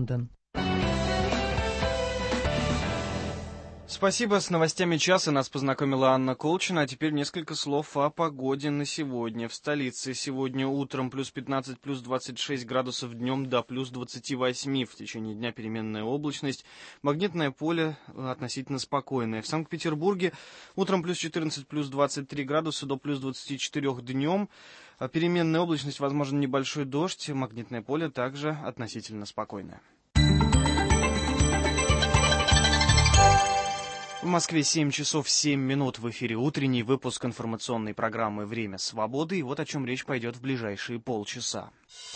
Лондон. Спасибо. С новостями часа нас познакомила Анна Колчина. А теперь несколько слов о погоде на сегодня. В столице сегодня утром плюс 15, плюс 26 градусов, днем до плюс 28. В течение дня переменная облачность. Магнитное поле относительно спокойное. В Санкт-Петербурге утром плюс 14, плюс 23 градуса, до плюс 24 днем. Переменная облачность, возможен небольшой дождь. Магнитное поле также относительно спокойное. В Москве 7 часов 7 минут, в эфире утренний выпуск информационной программы «Время свободы». И вот о чем речь пойдет в ближайшие полчаса.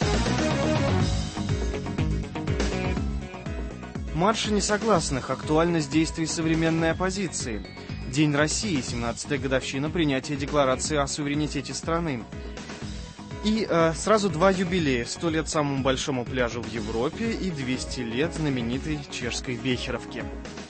Марши несогласных. Актуальность действий современной оппозиции. День России. 17-я годовщина принятия декларации о суверенитете страны. И сразу два юбилея. 100 лет самому большому пляжу в Европе и 200 лет знаменитой чешской Бехеровке.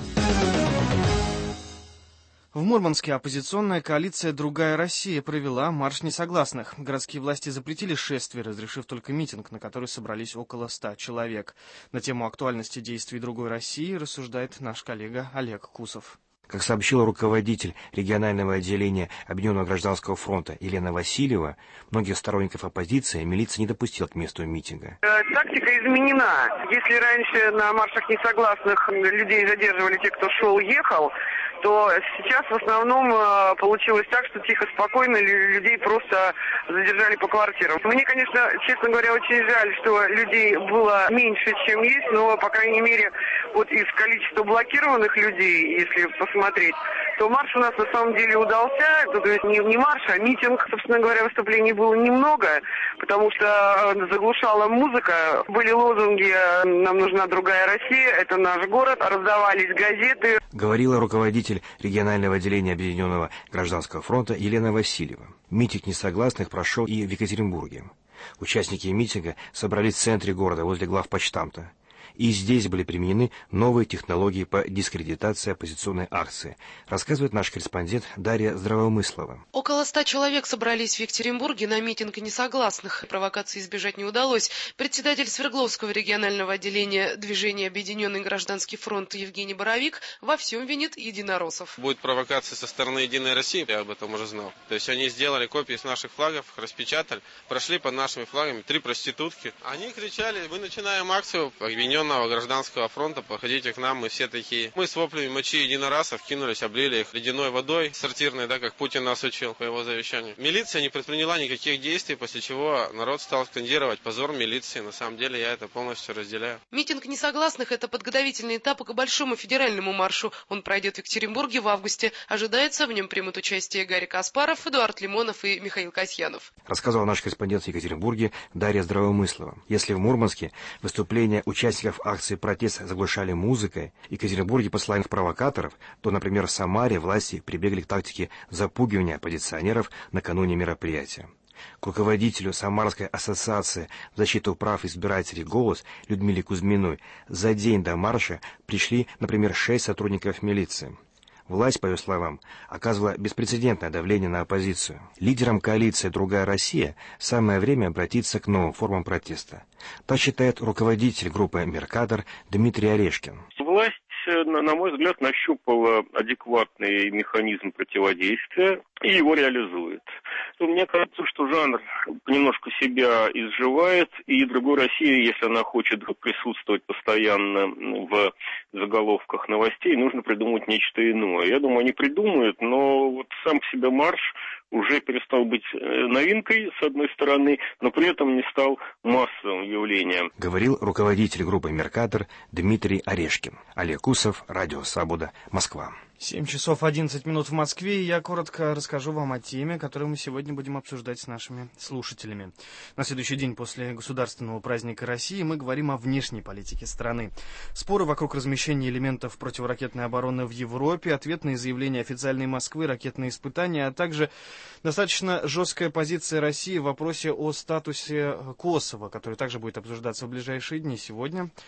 В Мурманске оппозиционная коалиция «Другая Россия» провела марш несогласных. Городские власти запретили шествие, разрешив только митинг, на который собрались около 100 человек. На тему актуальности действий «Другой России» рассуждает наш коллега Олег Кусов. Как сообщила руководитель регионального отделения Объединенного гражданского фронта Елена Васильева, многих сторонников оппозиции милиция не допустила к месту митинга. Тактика изменена. Если раньше на маршах несогласных людей задерживали те, кто шел-ехал, то сейчас в основном получилось так, что тихо, спокойно людей просто задержали по квартирам. Мне, конечно, честно говоря, очень жаль, что людей было меньше, чем есть, но, по крайней мере, вот из количества блокированных людей, если посмотреть, то марш у нас на самом деле удался. То есть не марш, а митинг. Собственно говоря, выступлений было немного, потому что заглушала музыка. Были лозунги «Нам нужна другая Россия», «Это наш город», раздавались газеты. Говорила руководитель регионального отделения Объединенного гражданского фронта Елена Васильева. Митинг несогласных прошел и в Екатеринбурге. Участники митинга собрались в центре города возле главпочтамта. И здесь были применены новые технологии по дискредитации оппозиционной акции, рассказывает наш корреспондент Дарья Здравомыслова. Около 100 человек собрались в Екатеринбурге на митинг несогласных. Провокации избежать не удалось. Председатель Свердловского регионального отделения движения «Объединенный гражданский фронт» Евгений Боровик во всем винит единороссов. Будет провокация со стороны «Единой России», я об этом уже знал. То есть они сделали копии с наших флагов, распечатали, прошли под нашими флагами 3 проститутки. Они кричали: мы начинаем акцию Объединенного гражданского фронта, походите к нам, мы все такие. Мы с воплями мочи единороссов кинулись, облили их ледяной водой сортирной, как Путин нас учил по его завещанию. Милиция не предприняла никаких действий, после чего народ стал скандировать позор милиции. На самом деле я это полностью разделяю. Митинг несогласных – это подготовительный этап к большому федеральному маршу. Он пройдет в Екатеринбурге в августе. Ожидается, в нем примут участие Гарри Каспаров, Эдуард Лимонов и Михаил Касьянов. Рассказал наш корреспондент в Екатеринбурге Дарья Здравомыслова. Если в Мурманске выступления участников акции протеста заглушали музыкой, и в Екатеринбурге послали провокаторов, то, например, в Самаре власти прибегли к тактике запугивания оппозиционеров накануне мероприятия. К руководителю Самарской ассоциации в защиту прав избирателей «Голос» Людмиле Кузьминой за день до марша пришли, например, 6 сотрудников милиции. Власть, по ее словам, оказывала беспрецедентное давление на оппозицию. Лидерам коалиции «Другая Россия» самое время обратиться к новым формам протеста. Так считает руководитель группы «Меркатор» Дмитрий Орешкин. Власть, на мой взгляд, нащупала адекватный механизм противодействия и его реализует. Мне кажется, что жанр немножко себя изживает, и «Другой России», если она хочет присутствовать постоянно в заголовках новостей, нужно придумать нечто иное. Я думаю, они придумают, но вот сам по себе марш уже перестал быть новинкой, с одной стороны, но при этом не стал массовым явлением. Говорил руководитель группы «Меркатор» Дмитрий Орешкин. Олег Кусов, Радио Свобода, Москва. 7 часов 11 минут в Москве, и я коротко расскажу вам о теме, которую мы сегодня будем обсуждать с нашими слушателями. На следующий день после государственного праздника России мы говорим о внешней политике страны. Споры вокруг размещения элементов противоракетной обороны в Европе, ответные заявления официальной Москвы, ракетные испытания, а также достаточно жесткая позиция России в вопросе о статусе Косово, который также будет обсуждаться в ближайшие дни сегодня.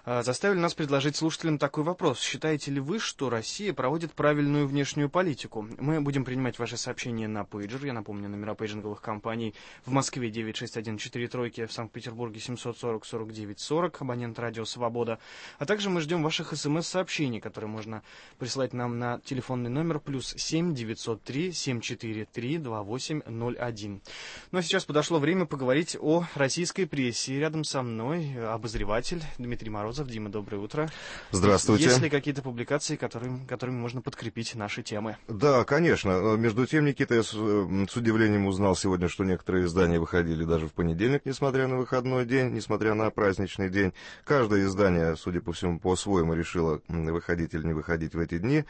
заставили нас предложить слушателям такой вопрос. Считаете ли вы, что Россия проводит правильную внешнюю политику? Мы будем принимать ваши сообщения на пейджер. Я напомню, номера пейджинговых компаний в Москве 96143, в Санкт-Петербурге 740-49-40, абонент радио «Свобода». А также мы ждем ваших СМС-сообщений, которые можно присылать нам на телефонный номер +7 903 743 2801. Ну а сейчас подошло время поговорить о российской прессе. Рядом со мной обозреватель Дмитрий Морозов. Дима, доброе утро. Здравствуйте. Есть ли какие-то публикации, которыми можно подкрепить наши темы? Да, конечно. Между тем, Никита, я с удивлением узнал сегодня, что некоторые издания выходили даже в понедельник, несмотря на выходной день, несмотря на праздничный день. Каждое издание, судя по всему, по-своему решило, выходить или не выходить в эти дни.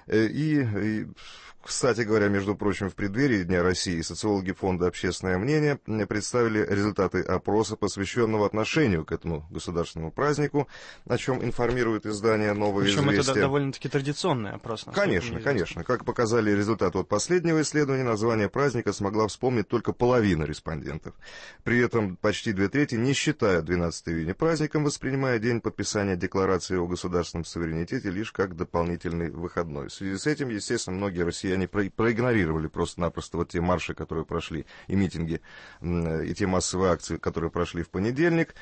И, кстати говоря, между прочим, в преддверии Дня России социологи фонда «Общественное мнение» представили результаты опроса, посвященного отношению к этому государственному празднику, о чем информирует издание «Новое известие». Причем это довольно-таки традиционный опрос. Конечно. Как показали результаты от последнего исследования, название праздника смогла вспомнить только половина респондентов. При этом почти 2/3 не считают 12 июня праздником, воспринимая день подписания декларации о государственном суверенитете лишь как дополнительный выходной. В связи с этим, естественно, многие россияне проигнорировали просто-напросто вот те марши, которые прошли, и митинги, и те массовые акции, которые прошли в понедельник.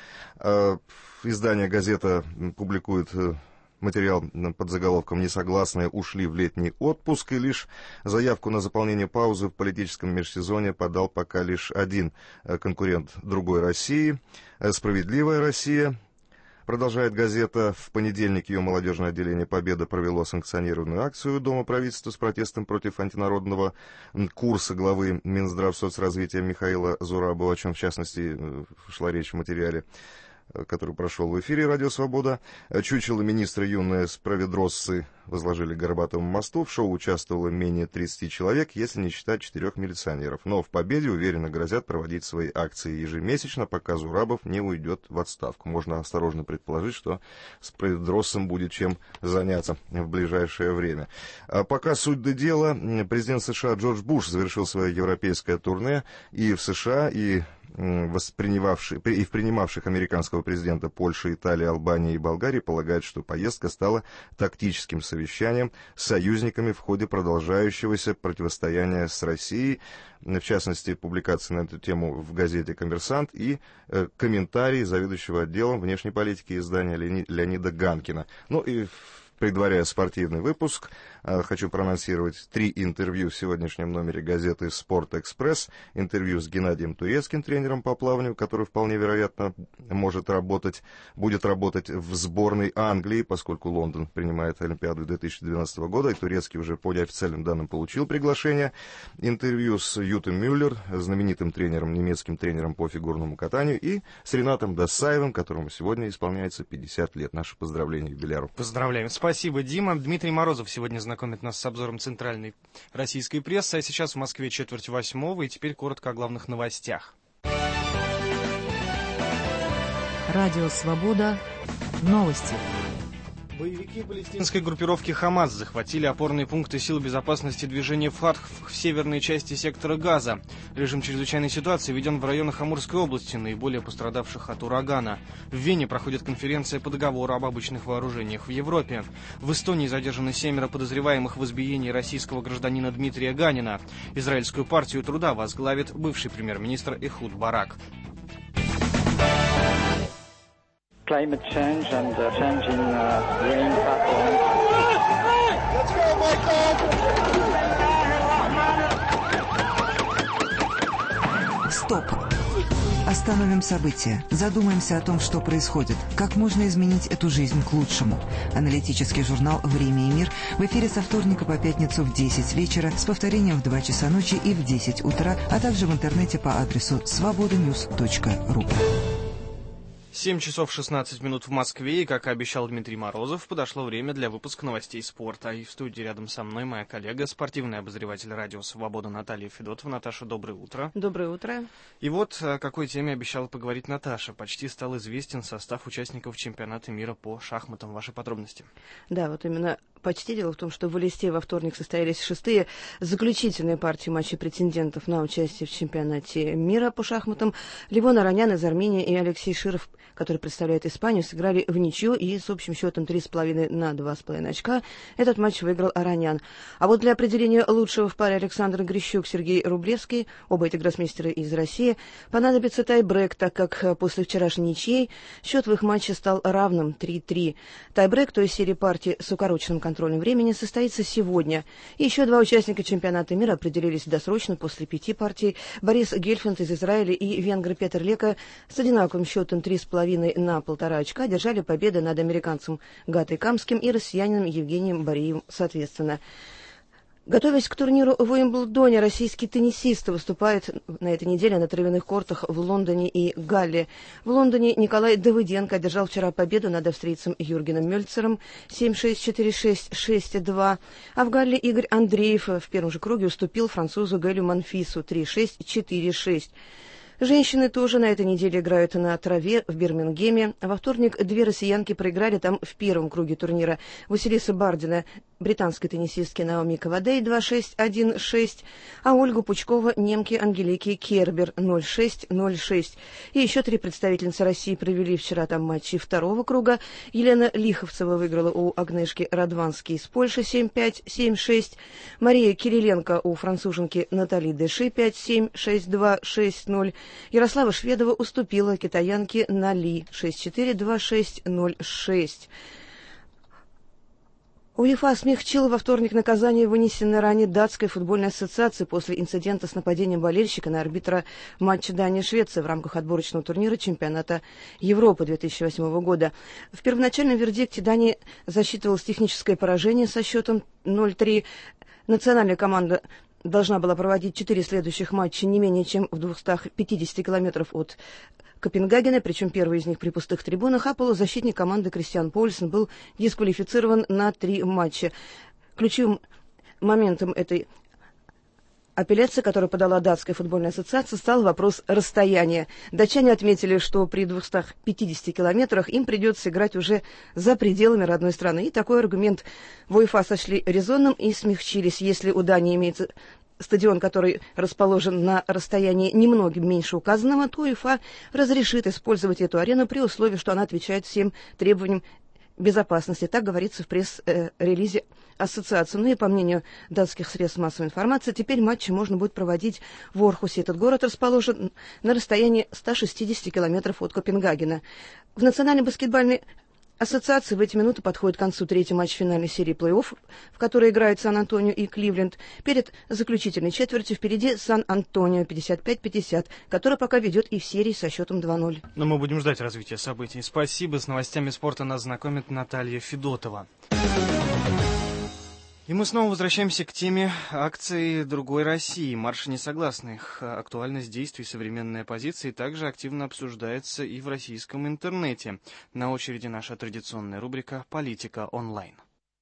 Издание «Газета» публикует материал под заголовком «Несогласные ушли в летний отпуск», и лишь заявку на заполнение паузы в политическом межсезонье подал пока лишь один конкурент другой России, «Справедливая Россия». Продолжает газета. В понедельник ее молодежное отделение «Победа» провело санкционированную акцию у Дома правительства с протестом против антинародного курса главы Минздравсоцразвития Михаила Зурабова, о чем, в частности, шла речь в материале, который прошел в эфире «Радио Свобода». Чучело министра юные справедросцы возложили к Горбатовому мосту. В шоу участвовало менее 30 человек, если не считать 4 милиционеров. Но в «Победе» уверенно грозят проводить свои акции ежемесячно, пока Зурабов не уйдет в отставку. Можно осторожно предположить, что справедроссам будет чем заняться в ближайшее время. А пока суть до дела. Президент США Джордж Буш завершил свое европейское турне и в США, и в принимавших американского президента Польши, Италии, Албании и Болгарии полагают, что поездка стала тактическим совещанием с союзниками в ходе продолжающегося противостояния с Россией. В частности, публикация на эту тему в газете «Коммерсант» и комментарий заведующего отделом внешней политики издания Леонида Ганкина. Ну и предваряя спортивный выпуск, хочу проанонсировать 3 интервью в сегодняшнем номере газеты «Спорт-Экспресс». Интервью с Геннадием Турецким, тренером по плаванию, который вполне вероятно будет работать в сборной Англии, поскольку Лондон принимает Олимпиаду 2012 года, и Турецкий уже по неофициальным данным получил приглашение. Интервью с Ютом Мюллер, знаменитым тренером, немецким тренером по фигурному катанию, и с Ренатом Досаевым, которому сегодня исполняется 50 лет. Наше поздравление юбиляру. Поздравляем. Спасибо, Дима. Дмитрий Морозов сегодня знакомит нас с обзором центральной российской прессы. А сейчас в Москве 7:45, и теперь коротко о главных новостях. Радио «Свобода». Новости. Боевики палестинской группировки «Хамас» захватили опорные пункты сил безопасности движения «Фатх» в северной части сектора Газа. Режим чрезвычайной ситуации введен в районах Амурской области, наиболее пострадавших от урагана. В Вене проходит конференция по договору об обычных вооружениях в Европе. В Эстонии задержаны 7 подозреваемых в избиении российского гражданина Дмитрия Ганина. Израильскую партию труда возглавит бывший премьер-министр Эхуд Барак. Climate change and change in rain patterns. Let's go, Michael! Стоп! Остановим события. Задумаемся о том, что происходит. Как можно изменить эту жизнь к лучшему. Аналитический журнал «Время и мир» в эфире со вторника по пятницу в 10 вечера, с повторением в 2 часа ночи и в 10 утра, а также в интернете по адресу svobodanews.ru. 7 часов 16 минут в Москве, и, как и обещал Дмитрий Морозов, подошло время для выпуска новостей спорта. И в студии рядом со мной моя коллега, спортивный обозреватель радио «Свобода» Наталья Федотова. Наташа, доброе утро. Доброе утро. И вот о какой теме обещала поговорить Наташа. Почти стал известен состав участников чемпионата мира по шахматам. Ваши подробности. Да, вот именно почти. Дело в том, что в Элисте во вторник состоялись 6-е заключительные партии матчей претендентов на участие в чемпионате мира по шахматам. Левон Аронян из Армении и Алексей Широв, который представляет Испанию, сыграли в ничью и с общим счетом 3,5 на 2,5 очка. Этот матч выиграл Аронян. А вот для определения лучшего в паре Александр Грищук, Сергей Рублевский, оба эти гроссмейстера из России, понадобится тайбрейк, так как после вчерашней ничьей счет в их матче стал равным 3-3. Тайбрейк той серии партий с укороченным контролем времени состоится сегодня. И еще два участника чемпионата мира определились досрочно после 5 партий. Борис Гельфанд из Израиля и венгр Петр Лека с одинаковым счетом 3,5 на 1,5 очка держали победы над американцем Гатой Камским и россиянином Евгением Бариевым соответственно. Готовясь к турниру в Уимблдоне, российские теннисисты выступают на этой неделе на травяных кортах в Лондоне и Галле. В Лондоне Николай Давыденко одержал вчера победу над австрийцем Юргеном Мельцером 7-6, 4-6, 6-2, а в Галле Игорь Андреев в первом же круге уступил французу Гэлю Монфису 3-6, 4-6. Женщины тоже на этой неделе играют на траве в Бирмингеме. Во вторник две россиянки проиграли там в первом круге турнира. Василиса Бардина, британской теннисистке Наоми Кавадей 2-6, 1-6, а Ольгу Пучкова, немки Ангелики Кербер 0-6, 0-6. И еще 3 представительницы России провели вчера там матчи второго круга. Елена Лиховцева выиграла у Агнешки Радвански из Польши 7-5, 7-6. Мария Кириленко у француженки Натали Деши 5-7, 6-2, 6-0. Ярослава Шведова уступила китаянке Нали 6-4, 2-6, 0-6. УЕФА смягчила во вторник наказание, вынесенное ранее датской футбольной ассоциацией после инцидента с нападением болельщика на арбитра матча Дания-Швеция в рамках отборочного турнира чемпионата Европы 2008 года. В первоначальном вердикте Дания засчитывалось техническое поражение со счетом 0-3. Национальная команда должна была проводить 4 следующих матча не менее чем в 250 километров от Копенгагена, причем первый из них при пустых трибунах, а полузащитник команды Кристиан Поульсен был дисквалифицирован на 3 матча. Ключевым моментом этой апелляции, которую подала датская футбольная ассоциация, стал вопрос расстояния. Датчане отметили, что при 250 километрах им придется играть уже за пределами родной страны. И такой аргумент в УЕФА сочли резонным и смягчились. Если у Дании имеется стадион, который расположен на расстоянии немного меньше указанного, то УЕФА разрешит использовать эту арену при условии, что она отвечает всем требованиям безопасности. Так говорится в пресс-релизе ассоциации. Ну и по мнению датских средств массовой информации, теперь матчи можно будет проводить в Орхусе. Этот город расположен на расстоянии 160 километров от Копенгагена. В Национальной баскетбольной ассоциации в эти минуты подходит к концу 3-й матч финальной серии плей-офф, в которой играют Сан-Антонио и Кливленд. Перед заключительной четвертью впереди Сан-Антонио 55-50, который пока ведет и в серии со счетом 2-0. Но мы будем ждать развития событий. Спасибо. С новостями спорта нас знакомит Наталья Федотова. И мы снова возвращаемся к теме акции «Другой России». Марш несогласных. Актуальность действий современной оппозиции также активно обсуждается и в российском интернете. На очереди наша традиционная рубрика «Политика онлайн».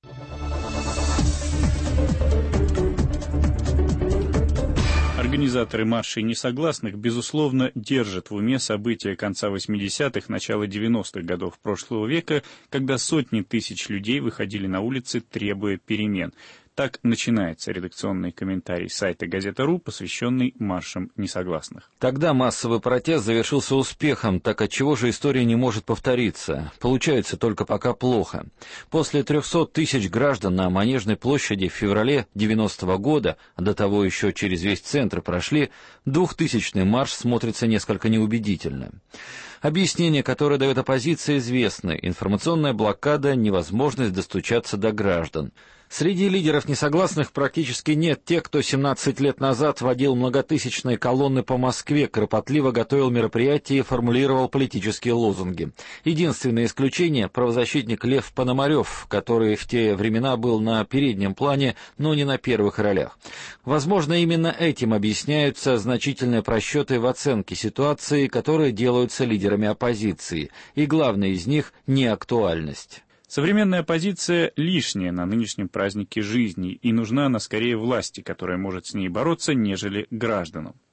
Организаторы маршей несогласных, безусловно, держат в уме события конца 80-х, начала 90-х годов прошлого века, когда сотни тысяч людей выходили на улицы, требуя перемен. Так начинается редакционный комментарий сайта «Газета.ру», посвященный маршам несогласных. Тогда массовый протест завершился успехом, так отчего же история не может повториться? Получается только пока плохо. После 300 тысяч граждан на Манежной площади в феврале 90-го года, а до того еще через весь центр прошли, 2000-й марш смотрится несколько неубедительно. Объяснение, которое дает оппозиция, известны: информационная блокада, невозможность достучаться до граждан. Среди лидеров несогласных практически нет тех, кто 17 лет назад водил многотысячные колонны по Москве, кропотливо готовил мероприятия и формулировал политические лозунги. Единственное исключение — правозащитник Лев Пономарев, который в те времена был на переднем плане, но не на первых ролях. Возможно, именно этим объясняются значительные просчеты в оценке ситуации, которые делаются лидерами оппозиции, и главное из них — неактуальность. Современная оппозиция лишняя на нынешнем празднике жизни, и нужна она скорее власти, которая может с ней бороться, нежели гражданам.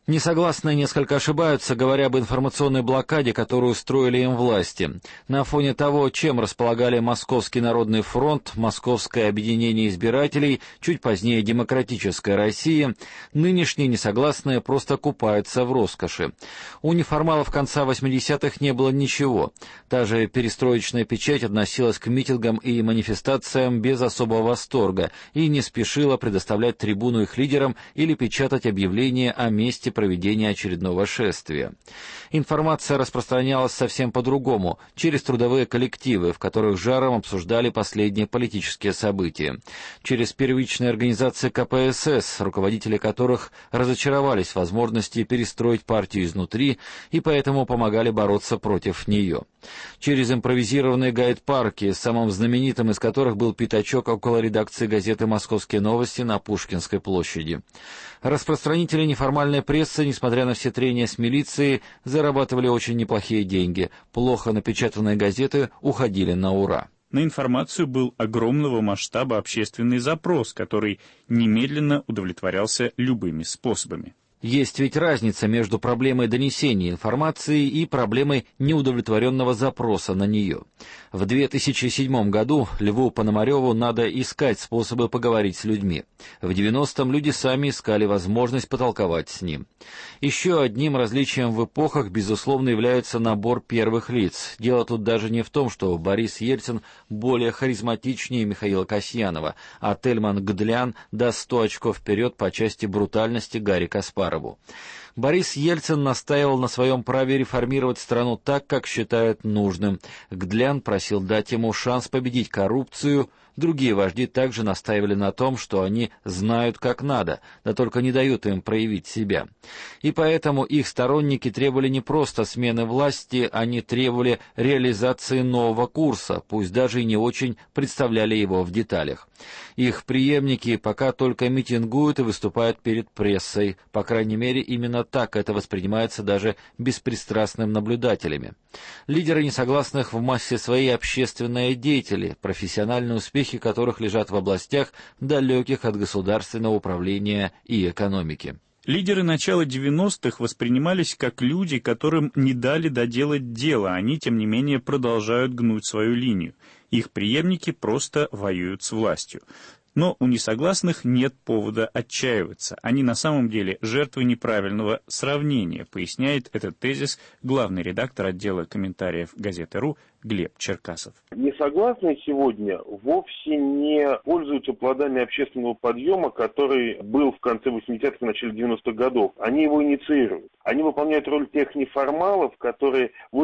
Несогласные несколько ошибаются, говоря об информационной блокаде, которую устроили им власти. На фоне того, чем располагали Московский народный фронт, Московское объединение избирателей, чуть позднее Демократическая Россия, нынешние несогласные просто купаются в роскоши. У неформалов конца 80-х не было ничего. Та же перестроечная печать относилась к митингам и манифестациям без особого восторга и не спешила предоставлять трибуну их лидерам или печатать объявления о месте проведения очередного шествия. Информация распространялась совсем по-другому, через трудовые коллективы, в которых жаром обсуждали последние политические события, через первичные организации КПСС, руководители которых разочаровались в возможности перестроить партию изнутри и поэтому помогали бороться против нее, через импровизированные гайд-парки, самым знаменитым из которых был пятачок около редакции газеты «Московские новости» на Пушкинской площади. Распространители неформальной прессы, несмотря на все трения с милицией, зарабатывали очень неплохие деньги. Плохо напечатанные газеты уходили на ура. На информацию был огромного масштаба общественный запрос, который немедленно удовлетворялся любыми способами. Есть ведь разница между проблемой донесения информации и проблемой неудовлетворенного запроса на нее. В 2007 году Льву Пономареву надо искать способы поговорить с людьми. В 90-м люди сами искали возможность потолковать с ним. Еще одним различием в эпохах, безусловно, является набор первых лиц. Дело тут даже не в том, что Борис Ельцин более харизматичнее Михаила Касьянова, а Тельман Гдлян даст 100 очков вперед по части брутальности Гарри Каспарову. Борис Ельцин настаивал на своем праве реформировать страну так, как считает нужным. Гдлян просил дать ему шанс победить коррупцию. Другие вожди также настаивали на том, что они знают как надо, да только не дают им проявить себя. И поэтому их сторонники требовали не просто смены власти, они требовали реализации нового курса, пусть даже и не очень представляли его в деталях. Их преемники пока только митингуют и выступают перед прессой, по крайней мере, именно так это воспринимается даже беспристрастными наблюдателями. Лидеры несогласных в массе своей общественные деятели, профессиональные успехи которых лежат в областях, далеких от государственного управления и экономики. Лидеры начала 90-х воспринимались как люди, которым не дали доделать дело, они, тем не менее, продолжают гнуть свою линию. Их преемники просто воюют с властью. Но у несогласных нет повода отчаиваться. Они на самом деле жертвы неправильного сравнения, поясняет этот тезис главный редактор отдела комментариев газеты «РУ» Глеб Черкасов. Несогласные сегодня вовсе не пользуются плодами общественного подъема, который был в конце 80-х и начале 90-х годов. Они его инициируют. Они выполняют роль тех неформалов, которые в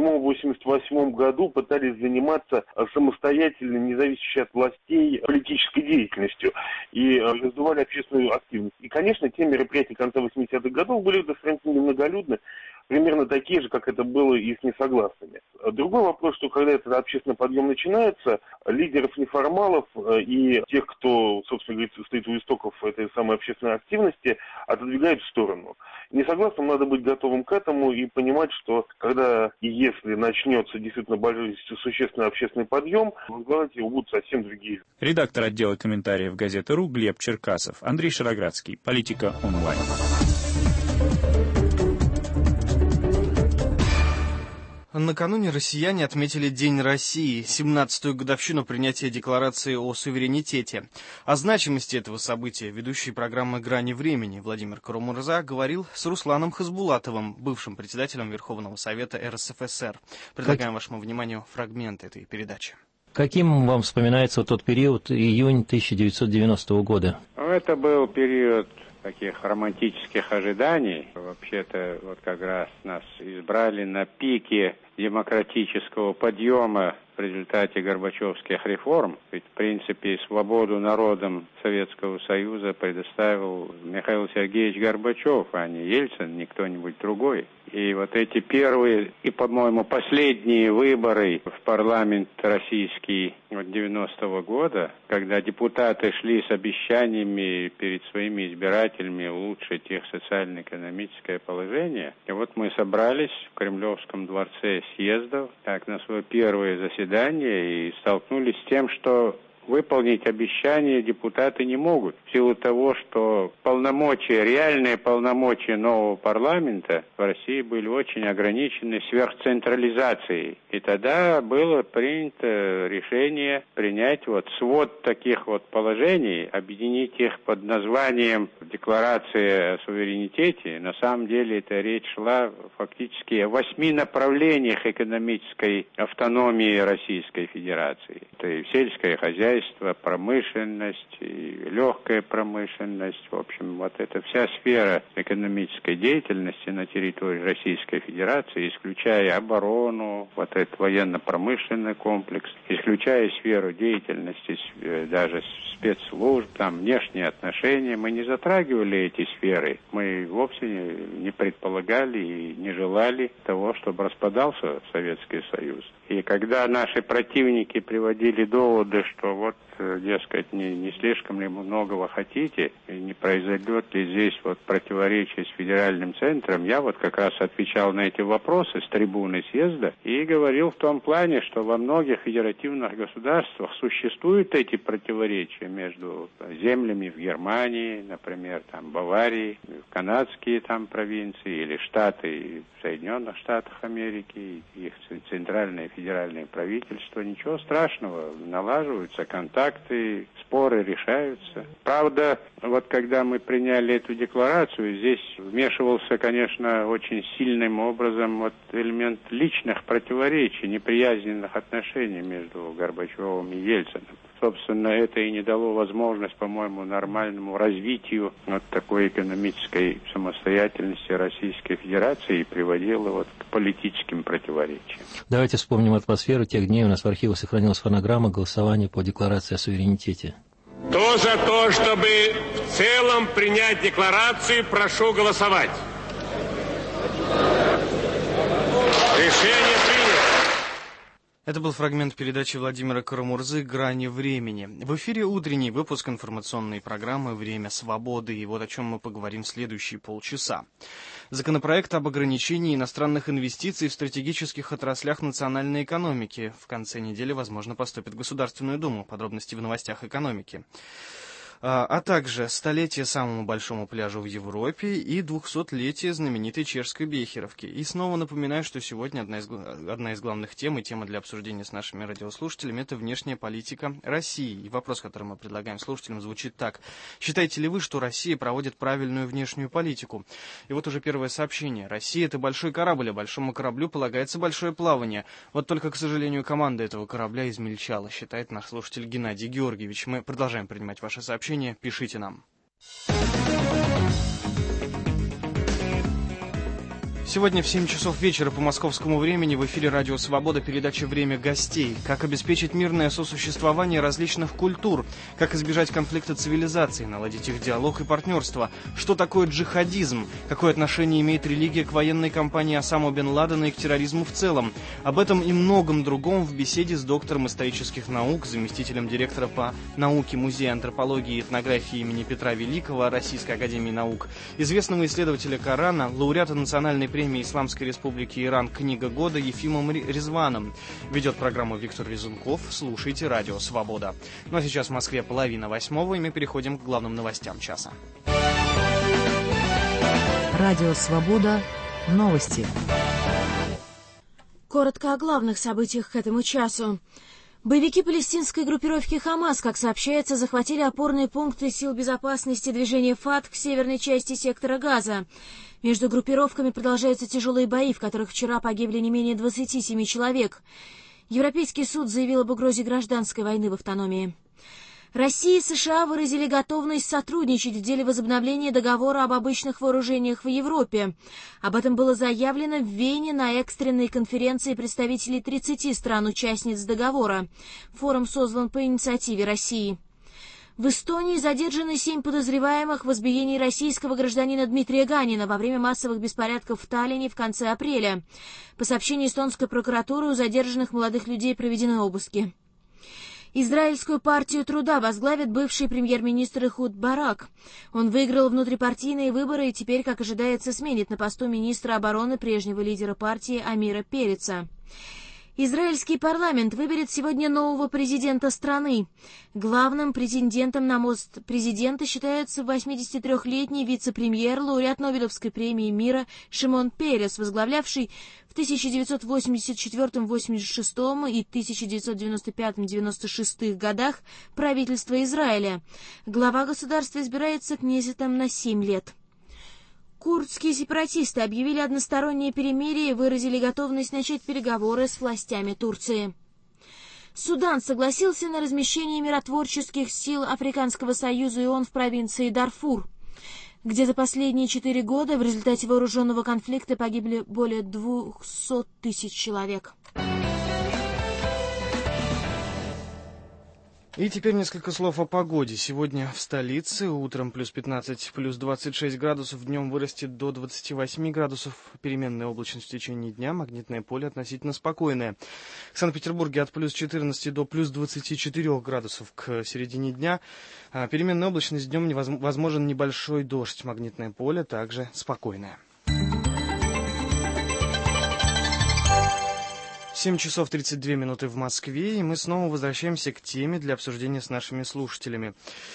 87-88 году пытались заниматься самостоятельно, независящей от властей, политической деятельностью и раздували общественную активность. И, конечно, те мероприятия конца 80-х годов были достаточно немноголюдны, примерно такие же, как это было и с несогласными. Другой вопрос, что когда этот общественный подъем начинается, лидеров неформалов и тех, кто, собственно говоря, стоит у истоков этой самой общественной активности, отодвигают в сторону. Несогласным надо быть готовым к этому и понимать, что когда и если начнется действительно большой существенный общественный подъем, возглавлять его будут совсем другие. Редактор отдела комментариев газеты «РУ» Глеб Черкасов, Андрей Шароградский, «Политика онлайн». Накануне россияне отметили День России, 17-ю годовщину принятия Декларации о суверенитете. О значимости этого события ведущий программы «Грани времени» Владимир Карамурза говорил с Русланом Хасбулатовым, бывшим председателем Верховного Совета РСФСР. Предлагаем вашему вниманию фрагмент этой передачи. Каким вам вспоминается тот период, июнь 1990 года? Это был период таких романтических ожиданий. Вообще-то вот как раз нас избрали на пике демократического подъема в результате горбачевских реформ. Ведь, в принципе, свободу народам Советского Союза предоставил Михаил Сергеевич Горбачев, а не Ельцин, не кто-нибудь другой. И вот эти первые и, по-моему, последние выборы в парламент российский 90-го года, когда депутаты шли с обещаниями перед своими избирателями улучшить их социально-экономическое положение. И вот мы собрались в Кремлевском дворце съездов, так, на свое первое заседание и столкнулись с тем, что выполнить обещания депутаты не могут. В силу того, что реальные полномочия нового парламента в России были очень ограничены сверхцентрализацией. И тогда было принято решение принять свод таких положений, объединить их под названием «Декларация о суверенитете». На самом деле эта речь шла фактически о 8 направлениях экономической автономии Российской Федерации. Это и сельское хозяйство, промышленность, и легкая промышленность. В общем, эта вся сфера экономической деятельности на территории Российской Федерации, исключая оборону, этот военно-промышленный комплекс, исключая сферу деятельности даже спецслужб, внешние отношения. Мы не затрагивали эти сферы. Мы вовсе не предполагали и не желали того, чтобы распадался Советский Союз. И когда наши противники приводили доводы, что дескать, не слишком ли многого хотите, и не произойдет ли здесь противоречие с федеральным центром, я как раз отвечал на эти вопросы с трибуны съезда и говорил в том плане, что во многих федеративных государствах существуют эти противоречия между землями в Германии, например, Баварии, канадские провинции или штаты в Соединенных Штатах Америки, их центральное федеральное правительство. Ничего страшного, налаживаются контакты, споры решаются. Правда, когда мы приняли эту декларацию, здесь вмешивался, конечно, очень сильным образом элемент личных противоречий, неприязненных отношений между Горбачевым и Ельциным. Собственно, это и не дало возможность, по-моему, нормальному развитию такой экономической самостоятельности Российской Федерации и приводило к политическим противоречиям. Давайте вспомним атмосферу тех дней. У нас в архивах сохранилась фонограмма голосования по декларации о суверенитете. Кто за то, чтобы в целом принять декларацию, прошу голосовать. Решение принято. Это был фрагмент передачи Владимира Карамурзы «Грани времени». В эфире утренний выпуск информационной программы «Время свободы». И о чем мы поговорим в следующие полчаса. Законопроект об ограничении иностранных инвестиций в стратегических отраслях национальной экономики. В конце недели, возможно, поступит в Государственную Думу. Подробности в новостях экономики. А также столетие самому большому пляжу в Европе и 200-летие знаменитой чешской Бехеровки. И снова напоминаю, что сегодня одна из главных тем и тема для обсуждения с нашими радиослушателями – это внешняя политика России. И вопрос, который мы предлагаем слушателям, звучит так. Считаете ли вы, что Россия проводит правильную внешнюю политику? И уже первое сообщение. Россия – это большой корабль, а большому кораблю полагается большое плавание. Только, к сожалению, команда этого корабля измельчала, считает наш слушатель Геннадий Георгиевич. Мы продолжаем принимать ваши сообщения. Пишите нам. Сегодня в 7 часов вечера по московскому времени в эфире «Радио Свобода» передача «Время гостей». Как обеспечить мирное сосуществование различных культур, как избежать конфликта цивилизаций, наладить их диалог и партнерство, что такое джихадизм, какое отношение имеет религия к военной кампании Осамы бен Ладена и к терроризму в целом. Об этом и многом другом в беседе с доктором исторических наук, заместителем директора по науке Музея антропологии и этнографии имени Петра Великого Российской академии наук, известного исследователя Корана, лауреата национальной премии Исламской Республики Иран «Книга года» Ефимом Резваном. Ведет программу Виктор Резунков. Слушайте «Радио Свобода». Ну а сейчас в Москве 7:30, и мы переходим к главным новостям часа. «Радио Свобода». Новости. Коротко о главных событиях к этому часу. Боевики палестинской группировки «Хамас», как сообщается, захватили опорные пункты сил безопасности движения ФАТ к северной части сектора Газа. Между группировками продолжаются тяжелые бои, в которых вчера погибли не менее 27 человек. Европейский суд заявил об угрозе гражданской войны в автономии. Россия и США выразили готовность сотрудничать в деле возобновления договора об обычных вооружениях в Европе. Об этом было заявлено в Вене на экстренной конференции представителей 30 стран-участниц договора. Форум создан по инициативе России. В Эстонии задержаны 7 подозреваемых в избиении российского гражданина Дмитрия Ганина во время массовых беспорядков в Таллине в конце апреля. По сообщению эстонской прокуратуры, у задержанных молодых людей проведены обыски. Израильскую партию труда возглавит бывший премьер-министр Эхуд Барак. Он выиграл внутрипартийные выборы и теперь, как ожидается, сменит на посту министра обороны прежнего лидера партии Амира Переца. Израильский парламент выберет сегодня нового президента страны. Главным претендентом на пост президента считается 83-летний вице-премьер, лауреат Нобелевской премии мира Шимон Перес, возглавлявший в 1984-86 и 1995-96 годах правительство Израиля. Глава государства избирается кнессетом на 7 лет. Курдские сепаратисты объявили одностороннее перемирие и выразили готовность начать переговоры с властями Турции. Судан согласился на размещение миротворческих сил Африканского союза и ООН в провинции Дарфур, где за последние 4 года в результате вооруженного конфликта погибли более 200 тысяч человек. И теперь несколько слов о погоде. Сегодня в столице утром плюс 15, плюс 26 градусов, днем вырастет до 28 градусов. Переменная облачность в течение дня, магнитное поле относительно спокойное. В Санкт-Петербурге от плюс 14 до плюс 24 градусов к середине дня. Переменная облачность, днем возможен небольшой дождь, магнитное поле также спокойное. 7 часов 32 минуты в Москве, и мы снова возвращаемся к теме для обсуждения с нашими слушателями.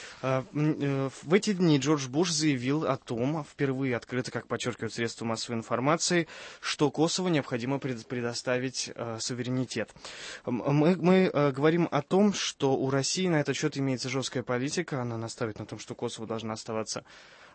В эти дни Джордж Буш заявил о том, впервые открыто, как подчеркивают средства массовой информации, что Косово необходимо предоставить суверенитет. Мы говорим о том, что у России на этот счет имеется жесткая политика, она настаивает на том, что Косово должна оставаться,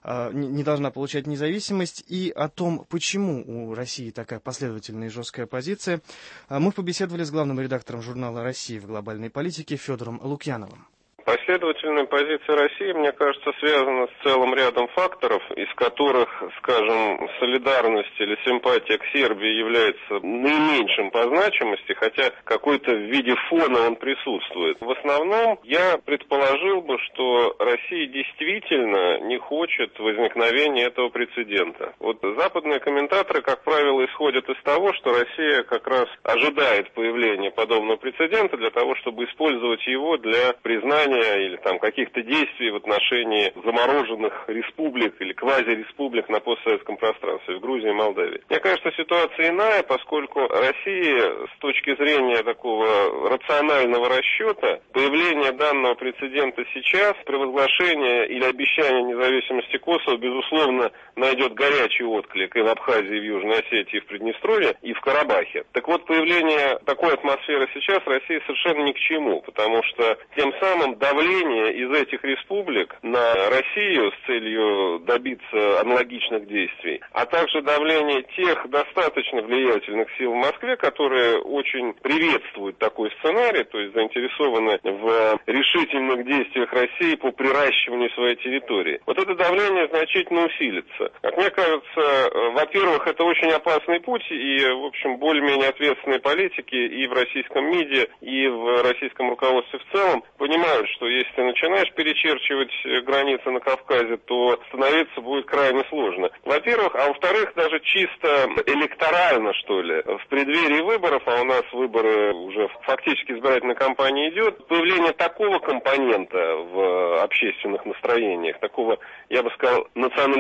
не должна получать независимость, и о том, почему у России такая последовательная и жесткая позиция, мы побеседовали с главным редактором журнала «Россия» в глобальной политике Федором Лукьяновым. Последовательная позиция России, мне кажется, связана с целым рядом факторов, из которых, скажем, солидарность или симпатия к Сербии является наименьшим по значимости, хотя какой-то в виде фона он присутствует. В основном я предположил бы, что Россия действительно не хочет возникновения этого прецедента. Вот западные комментаторы, как правило, исходят из того, что Россия как раз ожидает появления подобного прецедента для того, чтобы использовать его для признания или там каких-то действий в отношении замороженных республик или квазиреспублик на постсоветском пространстве в Грузии и Молдавии. Мне кажется, ситуация иная, поскольку Россия с точки зрения такого рационального расчета, появление данного прецедента сейчас, провозглашение или обещание независимости Косово, безусловно, найдет горячий отклик и в Абхазии, и в Южной Осетии, и в Приднестровье, и в Карабахе. Так вот, появление такой атмосферы сейчас России совершенно ни к чему, потому что тем самым давление из этих республик на Россию с целью добиться аналогичных действий, а также давление тех достаточно влиятельных сил в Москве, которые очень приветствуют такой сценарий, то есть заинтересованы в решительных действиях России по приращиванию своей территории. Вот это давление значительно усилится. Как мне кажется, во-первых, это очень опасный путь, и, в общем, более-менее ответственные политики и в российском МИДе, и в российском руководстве в целом понимают, что если ты начинаешь перечерчивать границы на Кавказе, то становиться будет крайне сложно. Во-первых, а во-вторых, даже чисто электорально, что ли, в преддверии выборов, а у нас выборы уже фактически избирательная кампания идет, появление такого компонента в общественных настроениях, такого, я бы сказал,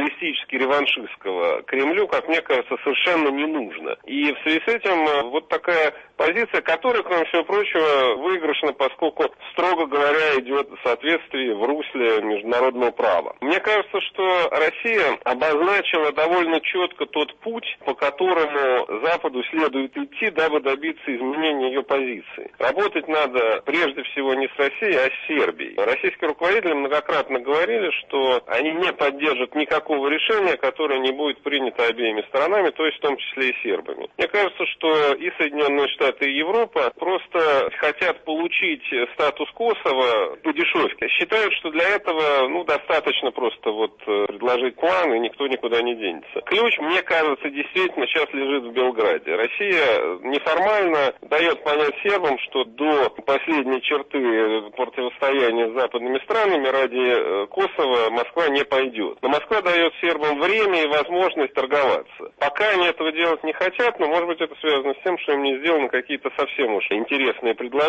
националистически-реваншистского Кремлю, как мне кажется, совершенно не нужно. И в связи с этим вот такая позиция, которая, кроме всего прочего, выигрышна, поскольку, строго говоря, идет в соответствии в русле международного права. Мне кажется, что Россия обозначила довольно четко тот путь, по которому Западу следует идти, дабы добиться изменения ее позиции. Работать надо прежде всего не с Россией, а с Сербией. Российские руководители многократно говорили, что они не поддержат никакого решения, которое не будет принято обеими сторонами, то есть в том числе и сербами. Мне кажется, что и Соединенные Штаты, и Европа просто хотят получить статус Косово по дешевке. Считают, что для этого достаточно просто предложить план, и никто никуда не денется. Ключ, мне кажется, действительно сейчас лежит в Белграде. Россия неформально дает понять сербам, что до последней черты противостояния с западными странами ради Косово Москва не пойдет. Но Москва дает сербам время и возможность торговаться. Пока они этого делать не хотят, но, может быть, это связано с тем, что им не сделаны какие-то совсем уж интересные предложения,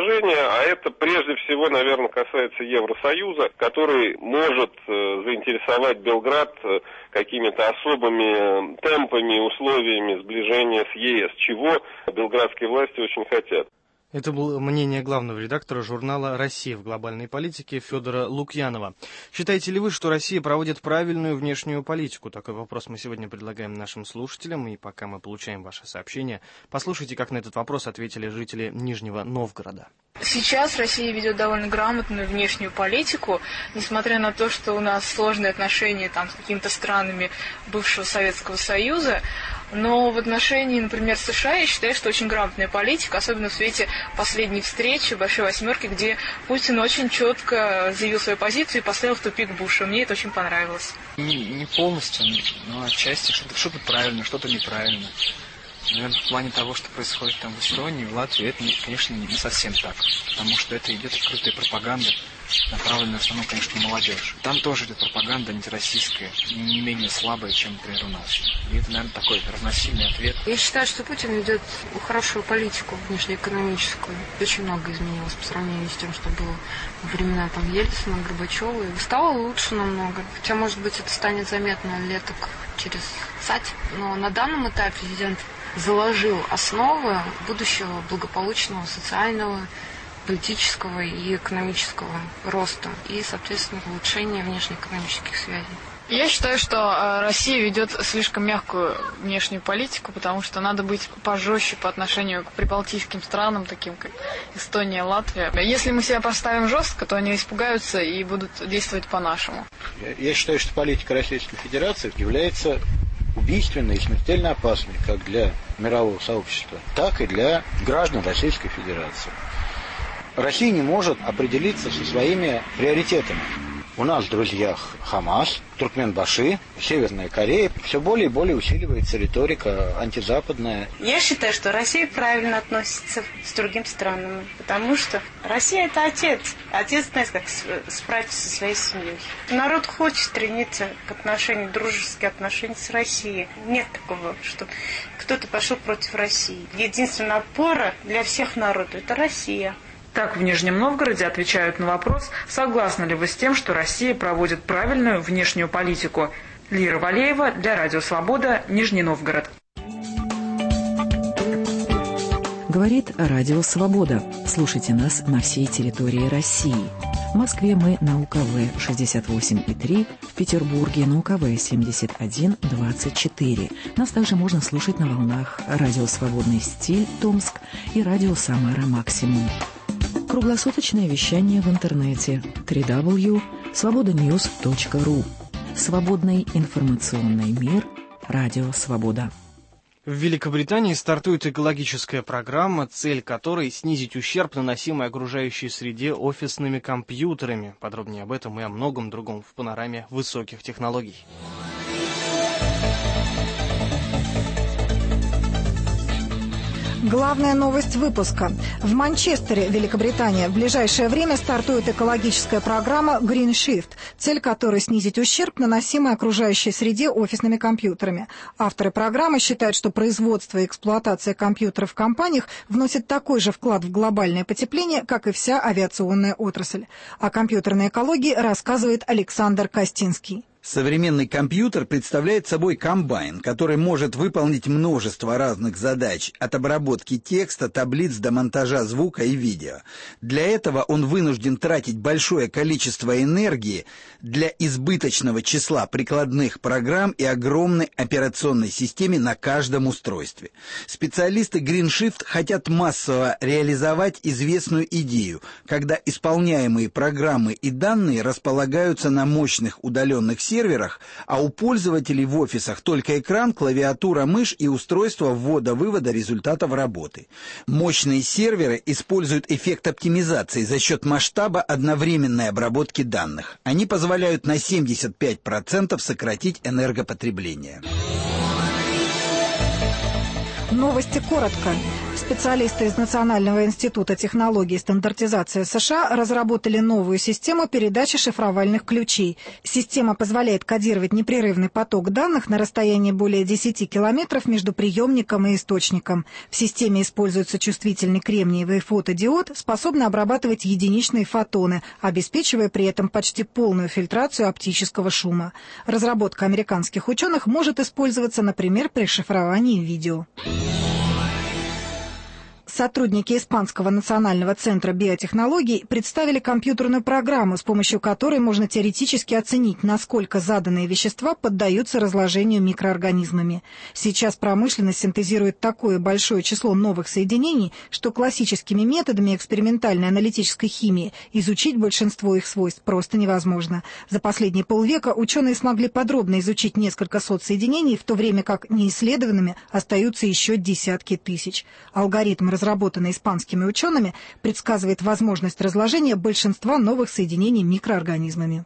а это прежде всего, наверное, касается Евросоюза, который может заинтересовать Белград какими-то особыми темпами, условиями сближения с ЕС, чего белградские власти очень хотят. Это было мнение главного редактора журнала «Россия в глобальной политике» Федора Лукьянова. Считаете ли вы, что Россия проводит правильную внешнюю политику? Такой вопрос мы сегодня предлагаем нашим слушателям, и пока мы получаем ваши сообщения, послушайте, как на этот вопрос ответили жители Нижнего Новгорода. Сейчас Россия ведет довольно грамотную внешнюю политику, несмотря на то, что у нас сложные отношения с какими-то странами бывшего Советского Союза. Но в отношении, например, США, я считаю, что очень грамотная политика, особенно в свете последней встречи Большой Восьмерки, где Путин очень четко заявил свою позицию и поставил в тупик Буша. Мне это очень понравилось. Не полностью, но отчасти что-то правильно, что-то неправильно. Наверное, в плане того, что происходит там в Эстонии, в Латвии, это, конечно, не совсем так. Потому что это идет открытая пропаганда, направленная в основном, конечно, на молодежь. Там тоже идет пропаганда антироссийская, не менее слабая, чем, например, у нас. И это, наверное, такой равносильный ответ. Я считаю, что Путин ведет хорошую политику внешнеэкономическую. Очень много изменилось по сравнению с тем, что было во времена Ельцина, Горбачева. И стало лучше намного. Хотя, может быть, это станет заметно леток через САТ. Но на данном этапе президент заложил основы будущего благополучного социального, политического и экономического роста и, соответственно, улучшения внешнеэкономических связей. Я считаю, что Россия ведет слишком мягкую внешнюю политику, потому что надо быть пожестче по отношению к прибалтийским странам, таким как Эстония, Латвия. Если мы себя поставим жестко, то они испугаются и будут действовать по-нашему. Я считаю, что политика Российской Федерации является убийственной и смертельно опасной как для мирового сообщества, так и для граждан Российской Федерации. Россия не может определиться со своими приоритетами. У нас в друзьях Хамас, Туркменбаши, Северная Корея. Все более и более усиливается риторика антизападная. Я считаю, что Россия правильно относится с другими странами, потому что Россия – это отец. Отец знает, как справиться со своей семьей. Народ хочет стремиться к отношениям, дружеским отношениям с Россией. Нет такого, что кто-то пошел против России. Единственная опора для всех народов – это Россия. Так, в Нижнем Новгороде отвечают на вопрос, согласны ли вы с тем, что Россия проводит правильную внешнюю политику. Лира Валеева для Радио Свобода, Нижний Новгород. Говорит Радио Свобода. Слушайте нас на всей территории России. В Москве мы на УКВ 68,3, в Петербурге на УКВ 71,24. Нас также можно слушать на волнах Радио Свободный стиль Томск и Радио Самара Максимум. Круглосуточное вещание в интернете www.svobodanews.ru. Свободный информационный мир. Радио Свобода. В Великобритании стартует экологическая программа, цель которой – снизить ущерб, наносимый окружающей среде офисными компьютерами. Подробнее об этом и о многом другом в панораме высоких технологий. Главная новость выпуска. В Манчестере, Великобритания, в ближайшее время стартует экологическая программа Green Shift, цель которой снизить ущерб, наносимый окружающей среде офисными компьютерами. Авторы программы считают, что производство и эксплуатация компьютеров в компаниях вносит такой же вклад в глобальное потепление, как и вся авиационная отрасль. О компьютерной экологии рассказывает Александр Костинский. Современный компьютер представляет собой комбайн, который может выполнить множество разных задач, от обработки текста, таблиц до монтажа звука и видео. Для этого он вынужден тратить большое количество энергии для избыточного числа прикладных программ и огромной операционной системы на каждом устройстве. Специалисты GreenShift хотят массово реализовать известную идею, когда исполняемые программы и данные располагаются на мощных удаленных серверах, а у пользователей в офисах только экран, клавиатура, мышь и устройство ввода-вывода результатов работы. Мощные серверы используют эффект оптимизации за счет масштаба одновременной обработки данных. Они позволяют на 75% сократить энергопотребление. Новости коротко. С Специалисты из Национального института технологий и стандартизации США разработали новую систему передачи шифровальных ключей. Система позволяет кодировать непрерывный поток данных на расстоянии более 10 километров между приемником и источником. В системе используется чувствительный кремниевый фотодиод, способный обрабатывать единичные фотоны, обеспечивая при этом почти полную фильтрацию оптического шума. Разработка американских ученых может использоваться, например, при шифровании видео. Сотрудники Испанского национального центра биотехнологий представили компьютерную программу, с помощью которой можно теоретически оценить, насколько заданные вещества поддаются разложению микроорганизмами. Сейчас промышленность синтезирует такое большое число новых соединений, что классическими методами экспериментальной аналитической химии изучить большинство их свойств просто невозможно. За последние полвека ученые смогли подробно изучить несколько сот соединений, в то время как неисследованными остаются еще десятки тысяч. Алгоритм, разработанный испанскими учеными, предсказывает возможность разложения большинства новых соединений микроорганизмами.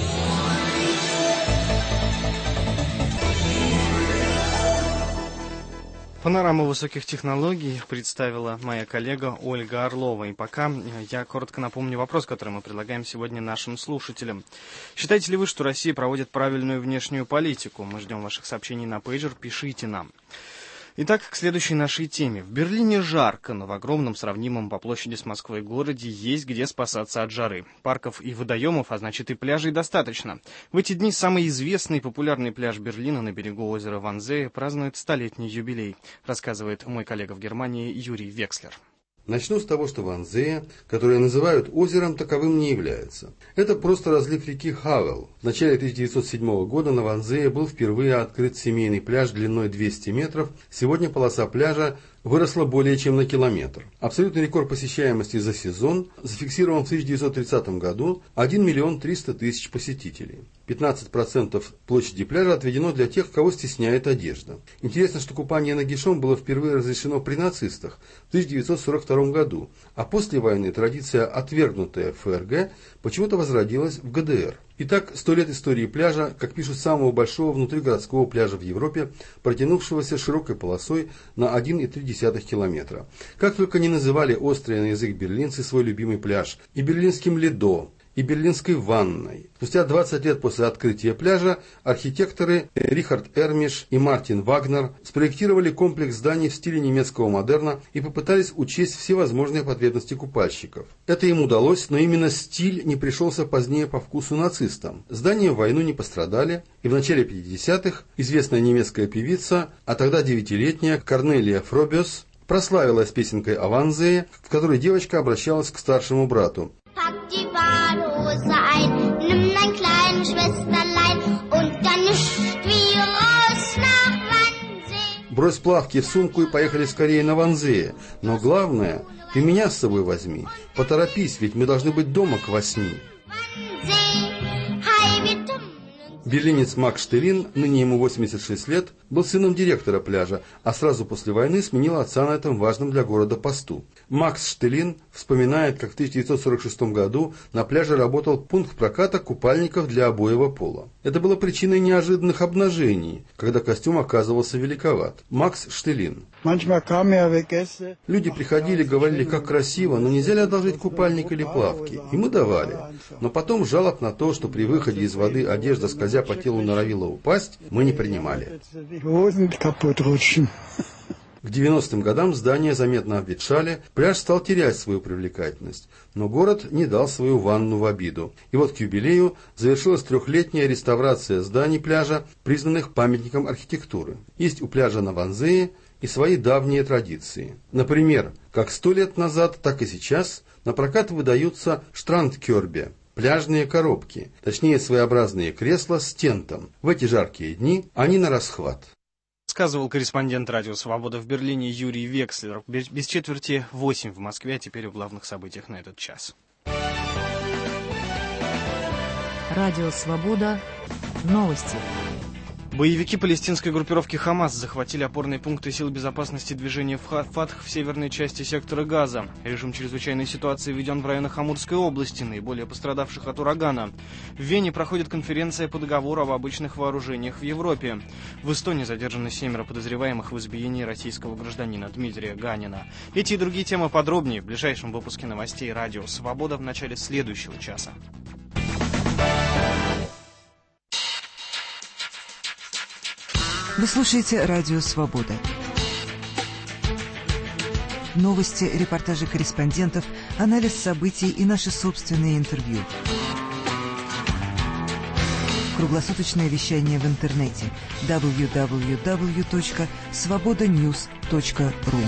Панораму высоких технологий представила моя коллега Ольга Орлова. И пока я коротко напомню вопрос, который мы предлагаем сегодня нашим слушателям. Считаете ли вы, что Россия проводит правильную внешнюю политику? Мы ждем ваших сообщений на пейджер, пишите нам. Итак, к следующей нашей теме. В Берлине жарко, но в огромном, сравнимом по площади с Москвой городе есть где спасаться от жары. Парков и водоемов, а значит и пляжей достаточно. В эти дни самый известный и популярный пляж Берлина на берегу озера Ванзее празднует 100-летний юбилей, рассказывает мой коллега в Германии Юрий Векслер. Начну с того, что Ванзее, которое называют озером, таковым не является. Это просто разлив реки Хавел. В начале 1907 года на Ванзее был впервые открыт семейный пляж длиной 200 метров. Сегодня полоса пляжа выросла более чем на километр. Абсолютный рекорд посещаемости за сезон зафиксирован в 1930 году 1 300 000 посетителей. 15% площади пляжа отведено для тех, кого стесняет одежда. Интересно, что купание нагишом было впервые разрешено при нацистах в 1942 году, а после войны традиция, отвергнутая в ФРГ, почему-то возродилась в ГДР. Итак, 100 лет истории пляжа, как пишут, самого большого внутригородского пляжа в Европе, протянувшегося широкой полосой на 1,3 километра. Как только не называли острый на язык берлинцы свой любимый пляж, и берлинским Ледо, и берлинской ванной. Спустя 20 лет после открытия пляжа архитекторы Рихард Эрмиш и Мартин Вагнер спроектировали комплекс зданий в стиле немецкого модерна и попытались учесть все возможные потребности купальщиков. Это им удалось, но именно стиль не пришелся позднее по вкусу нацистам. Здания в войну не пострадали, и в начале 50-х известная немецкая певица, а тогда 9-летняя Корнелия Фробиос, прославилась песенкой о Ванзее, в которой девочка обращалась к старшему брату. Брось плавки в сумку и поехали скорее на Ванзее. Но главное, ты меня с собой возьми. Поторопись, ведь мы должны быть дома к 8. Берлинец Макс Штелин, ныне ему 86 лет, был сыном директора пляжа, а сразу после войны сменил отца на этом важном для города посту. Макс Штелин вспоминает, как в 1946 году на пляже работал пункт проката купальников для обоего пола. Это было причиной неожиданных обнажений, когда костюм оказывался великоват. Макс Штелин. Люди приходили, говорили, как красиво, но нельзя ли одолжить купальник или плавки? И мы давали. Но потом жалоб на то, что при выходе из воды одежда, скользя по телу, норовила упасть, мы не принимали. К 90-м годам здания заметно обветшали, пляж стал терять свою привлекательность, но город не дал свою ванну в обиду. И вот к юбилею завершилась 3-летняя реставрация зданий пляжа, признанных памятником архитектуры. Есть у пляжа на Ванзее и свои давние традиции. Например, как 100 лет назад, так и сейчас на прокат выдаются штрандкёрбе, пляжные коробки, точнее своеобразные кресла с тентом. В эти жаркие дни они на расхват. Сказывал корреспондент «Радио Свобода» в Берлине Юрий Векслер. Без четверти 8 в Москве, а теперь о главных событиях на этот час. Радио Свобода. Новости. Боевики палестинской группировки «Хамас» захватили опорные пункты сил безопасности движения «Фатх» в северной части сектора Газа. Режим чрезвычайной ситуации введен в районах Амурской области, наиболее пострадавших от урагана. В Вене проходит конференция по договору об обычных вооружениях в Европе. В Эстонии задержаны 7 подозреваемых в избиении российского гражданина Дмитрия Ганина. Эти и другие темы подробнее в ближайшем выпуске новостей «Радио Свобода» в начале следующего часа. Вы слушаете «Радио Свобода». Новости, репортажи корреспондентов, анализ событий и наши собственные интервью. Круглосуточное вещание в интернете www.svobodanews.ru.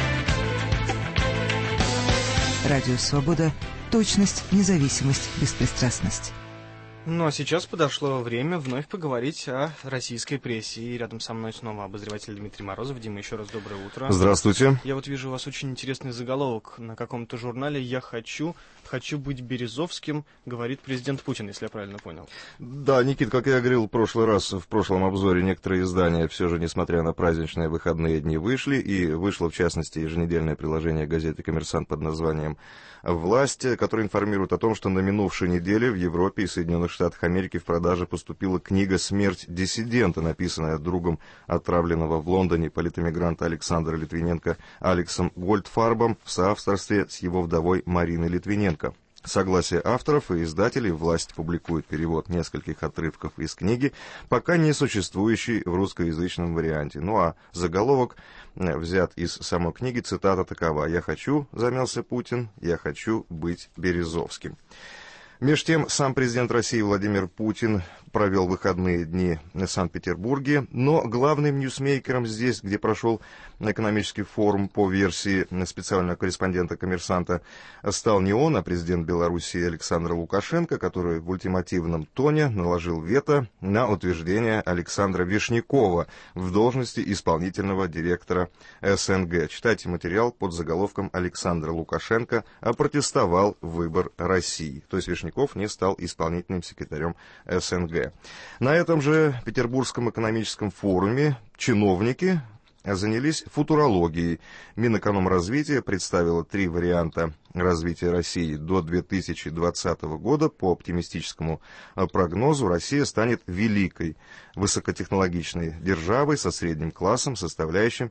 Радио Свобода. Точность, независимость, беспристрастность. Ну а сейчас подошло время вновь поговорить о российской прессе. И рядом со мной снова обозреватель Дмитрий Морозов. Дима, еще раз доброе утро. Здравствуйте. Я вот вижу у вас очень интересный заголовок на каком-то журнале. «Я хочу быть Березовским», говорит президент Путин, если я правильно понял. Да, Никит, как я говорил в прошлый раз, в прошлом обзоре, некоторые издания все же, несмотря на праздничные выходные дни, вышли. И вышло, в частности, еженедельное приложение газеты «Коммерсант» под названием «Власть», которое информирует о том, что на минувшей неделе в Европе и Соединенных Штатах Америки в продаже поступила книга «Смерть диссидента», написанная другом отправленного в Лондоне политэмигранта Александра Литвиненко Алексом Гольдфарбом в соавторстве с его вдовой Мариной Литвиненко. Согласие авторов и издателей «Власть» публикует перевод нескольких отрывков из книги, пока не существующий в русскоязычном варианте. Ну а заголовок взят из самой книги, цитата такова: «Я хочу, замялся Путин, я хочу быть Березовским». Меж тем, сам президент России Владимир Путин провел выходные дни в Санкт-Петербурге, но главным ньюсмейкером здесь, где прошел экономический форум по версии специального корреспондента «Коммерсанта», стал не он, а президент Белоруссии Александр Лукашенко, который в ультимативном тоне наложил вето на утверждение Александра Вишнякова в должности исполнительного директора СНГ. Читайте материал под заголовком «Александр Лукашенко опротестовал выбор России». То есть Вишняков не стал исполнительным секретарем СНГ. На этом же Петербургском экономическом форуме чиновники занялись футурологией. Минэкономразвития представила 3 варианта развития России до 2020 года. По оптимистическому прогнозу Россия станет великой высокотехнологичной державой со средним классом, составляющим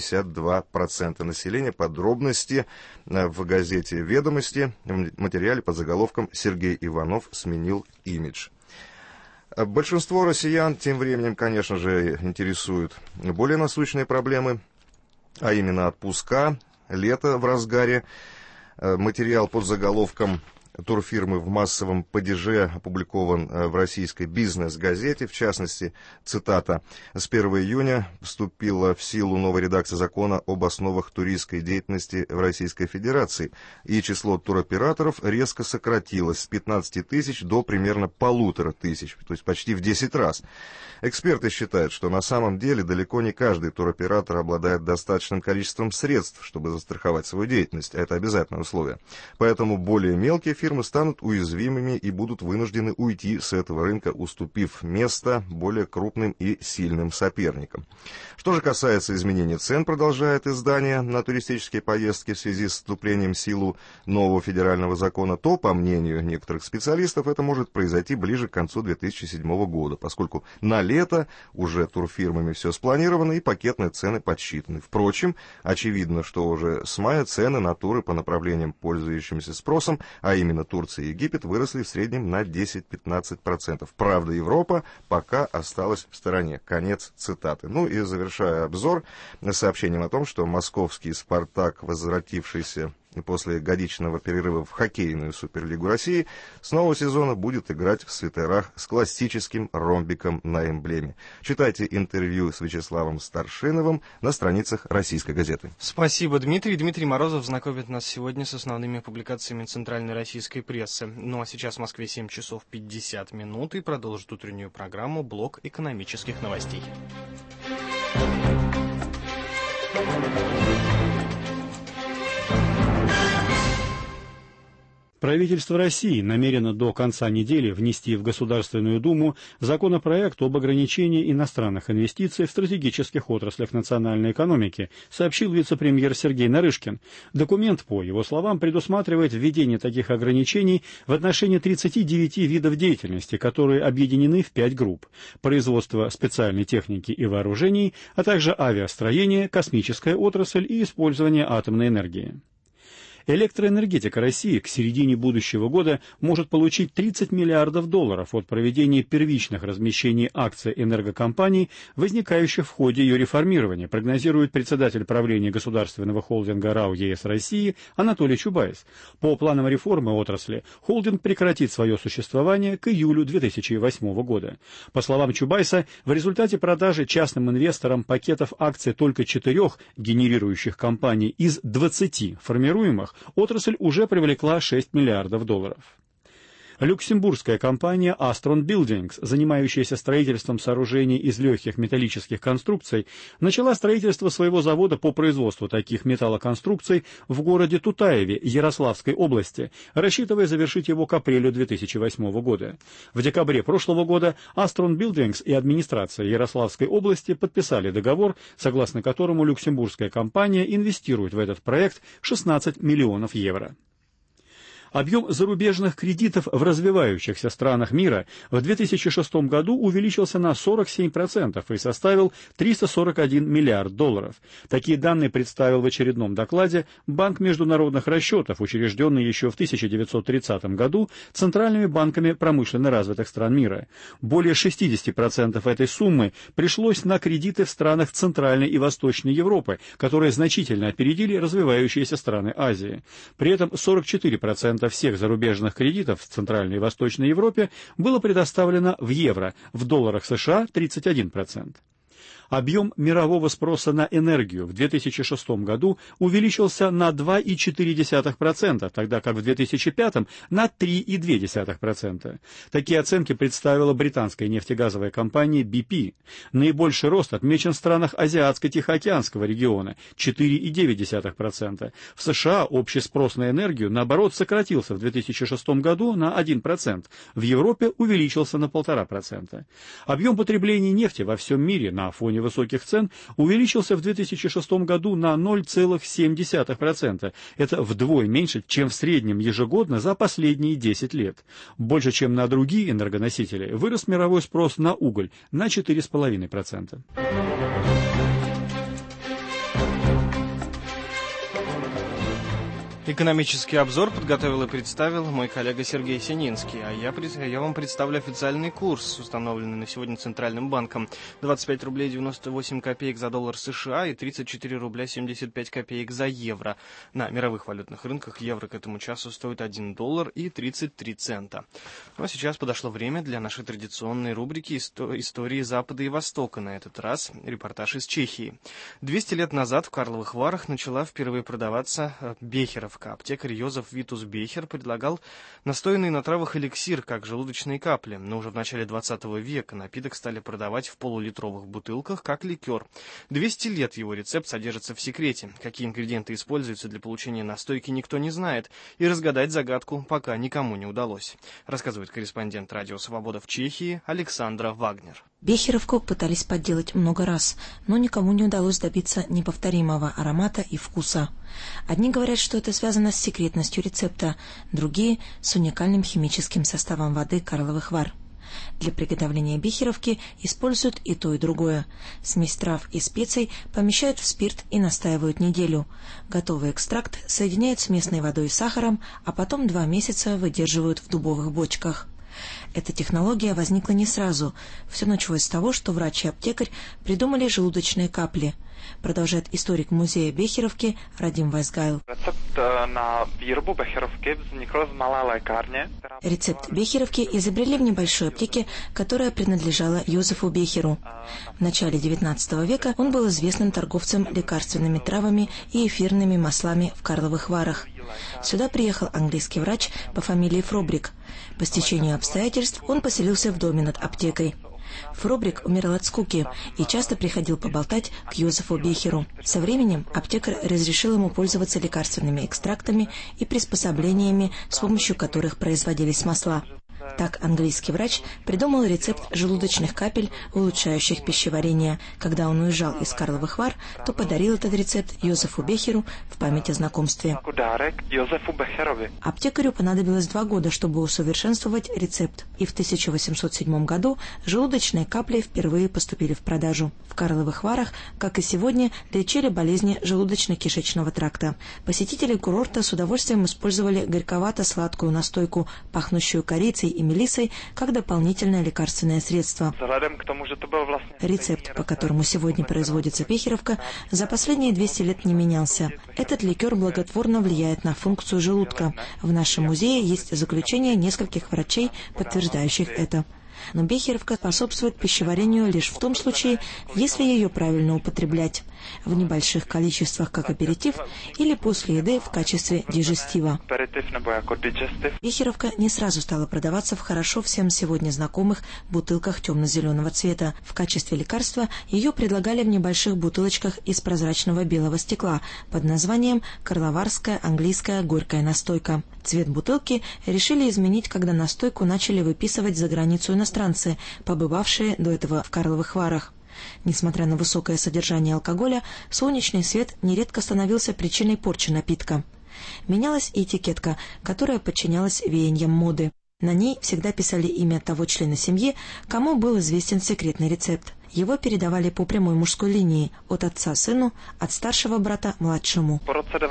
52% населения. Подробности в газете «Ведомости» в материале под заголовком «Сергей Иванов сменил имидж». Большинство россиян тем временем, конечно же, интересуют более насущные проблемы, а именно отпуска, лето в разгаре. Материал под заголовком турфирмы в массовом падеже опубликован в российской бизнес-газете. В частности, цитата: «С 1 июня вступила в силу новая редакция закона об основах туристской деятельности в Российской Федерации, и число туроператоров резко сократилось с 15 тысяч до примерно 1500, то есть почти в 10 раз. Эксперты считают, что на самом деле далеко не каждый туроператор обладает достаточным количеством средств, чтобы застраховать свою деятельность, это обязательное условие. Поэтому более мелкие фирмы станут уязвимыми и будут вынуждены уйти с этого рынка, уступив место более крупным и сильным соперникам. Что же касается изменения цен, продолжает издание, на туристические поездки в связи с вступлением в силу нового федерального закона, то, по мнению некоторых специалистов, это может произойти ближе к концу 2007 года, поскольку на лето уже турфирмами все спланировано и пакетные цены подсчитаны. Впрочем, очевидно, что уже с мая цены на туры по направлениям, пользующимся спросом, а именно Турция и Египет, выросли в среднем на 10-15%. Правда, Европа пока осталась в стороне. Конец цитаты. Ну и завершая обзор сообщением о том, что московский «Спартак», возвратившийся после годичного перерыва в хоккейную Суперлигу России, с нового сезона будет играть в свитерах с классическим ромбиком на эмблеме. Читайте интервью с Вячеславом Старшиновым на страницах «Российской газеты». Спасибо, Дмитрий. Дмитрий Морозов знакомит нас сегодня с основными публикациями центральной российской прессы. Ну а сейчас в Москве 7 часов 50 минут и продолжит утреннюю программу «Блок экономических новостей». Правительство России намерено до конца недели внести в Государственную Думу законопроект об ограничении иностранных инвестиций в стратегических отраслях национальной экономики, сообщил вице-премьер Сергей Нарышкин. Документ, по его словам, предусматривает введение таких ограничений в отношении 39 видов деятельности, которые объединены в 5 групп: производство специальной техники и вооружений, а также авиастроение, космическая отрасль и использование атомной энергии. Электроэнергетика России к середине будущего года может получить $30 миллиардов от проведения первичных размещений акций энергокомпаний, возникающих в ходе ее реформирования, прогнозирует председатель правления государственного холдинга РАО ЕС России Анатолий Чубайс. По планам реформы отрасли, холдинг прекратит свое существование к июлю 2008 года. По словам Чубайса, в результате продажи частным инвесторам пакетов акций только 4 генерирующих компаний из 20 формируемых, отрасль уже привлекла $6 миллиардов. Люксембургская компания Astron Buildings, занимающаяся строительством сооружений из легких металлических конструкций, начала строительство своего завода по производству таких металлоконструкций в городе Тутаеве Ярославской области, рассчитывая завершить его к апрелю 2008 года. В декабре прошлого года Astron Buildings и администрация Ярославской области подписали договор, согласно которому люксембургская компания инвестирует в этот проект €16 миллионов. Объем зарубежных кредитов в развивающихся странах мира в 2006 году увеличился на 47% и составил $341 миллиард. Такие данные представил в очередном докладе Банк международных расчетов, учрежденный еще в 1930 году центральными банками промышленно развитых стран мира. Более 60% этой суммы пришлось на кредиты в странах Центральной и Восточной Европы, которые значительно опередили развивающиеся страны Азии. При этом 44% всех зарубежных кредитов в Центральной и Восточной Европе было предоставлено в евро, в долларах США 31%. Объем мирового спроса на энергию в 2006 году увеличился на 2,4%, тогда как в 2005 на 3,2%. Такие оценки представила британская нефтегазовая компания BP. Наибольший рост отмечен в странах Азиатско-Тихоокеанского региона – 4,9%. В США общий спрос на энергию, наоборот, сократился в 2006 году на 1%. В Европе увеличился на 1,5%. Объем потребления нефти во всем мире на фоне высоких цен увеличился в 2006 году на 0,7%. Это вдвое меньше, чем в среднем ежегодно за последние 10 лет. Больше, чем на другие энергоносители, вырос мировой спрос на уголь на 4,5%. Экономический обзор подготовил и представил мой коллега Сергей Сининский, а я вам представлю официальный курс, установленный на сегодня Центральным банком. 25 рублей 98 копеек за доллар США и 34 рубля 75 копеек за евро. На мировых валютных рынках евро к этому часу стоит $1 и 33 цента. Ну а сейчас подошло время для нашей традиционной рубрики «Истории Запада и Востока». На этот раз репортаж из Чехии. 200 лет назад в Карловых Варах начала впервые продаваться бехеровка. Аптекарь Йозеф Витус Бехер предлагал настоянный на травах эликсир, как желудочные капли, но уже в начале 20 века напиток стали продавать в полулитровых бутылках, как ликер. 200 лет его рецепт содержится в секрете. Какие ингредиенты используются для получения настойки, никто не знает, и разгадать загадку пока никому не удалось, рассказывает корреспондент Радио Свобода в Чехии Александра Вагнер. Бехеровку пытались подделать много раз, но никому не удалось добиться неповторимого аромата и вкуса. Одни говорят, что это связано с секретностью рецепта, другие – с уникальным химическим составом воды Карловых Вар. Для приготовления бехеровки используют и то, и другое. Смесь трав и специй помещают в спирт и настаивают неделю. Готовый экстракт соединяют с местной водой и сахаром, а потом 2 месяца выдерживают в дубовых бочках. Эта технология возникла не сразу. Все началось с того, что врач и аптекарь придумали желудочные капли. Продолжает историк музея Бехеровки Радим Вайсгайл. Рецепт Бехеровки изобрели в небольшой аптеке, которая принадлежала Йозефу Бехеру. В начале XIX века он был известным торговцем лекарственными травами и эфирными маслами в Карловых Варах. Сюда приехал английский врач по фамилии Фробрик. По стечению обстоятельств он поселился в доме над аптекой. Фробрик умирал от скуки и часто приходил поболтать к Йозефу Бехеру. Со временем аптекарь разрешил ему пользоваться лекарственными экстрактами и приспособлениями, с помощью которых производились масла. Так английский врач придумал рецепт желудочных капель, улучшающих пищеварение. Когда он уезжал из Карловых Вар, то подарил этот рецепт Йозефу Бехеру в память о знакомстве. Аптекарю понадобилось 2 года, чтобы усовершенствовать рецепт, и в 1807 году желудочные капли впервые поступили в продажу. В Карловых Варах, как и сегодня, лечили болезни желудочно-кишечного тракта. Посетители курорта с удовольствием использовали горьковато-сладкую настойку, пахнущую корицей и мелиссой, как дополнительное лекарственное средство. Рецепт, по которому сегодня производится бехеровка, за последние 200 лет не менялся. Этот ликер благотворно влияет на функцию желудка. В нашем музее есть заключение нескольких врачей, подтверждающих это. Но бехеровка способствует пищеварению лишь в том случае, если ее правильно употреблять, в небольших количествах как аперитив или после еды в качестве дижестива. Бехеровка не сразу стала продаваться в хорошо всем сегодня знакомых бутылках темно-зеленого цвета. В качестве лекарства ее предлагали в небольших бутылочках из прозрачного белого стекла под названием «Карловарская английская горькая настойка». Цвет бутылки решили изменить, когда настойку начали выписывать за границу иностранцы, побывавшие до этого в Карловых Варах. Несмотря на высокое содержание алкоголя, солнечный свет нередко становился причиной порчи напитка. Менялась и этикетка, которая подчинялась веяниям моды. На ней всегда писали имя того члена семьи, кому был известен секретный рецепт. Его передавали по прямой мужской линии, от отца сыну, от старшего брата младшему.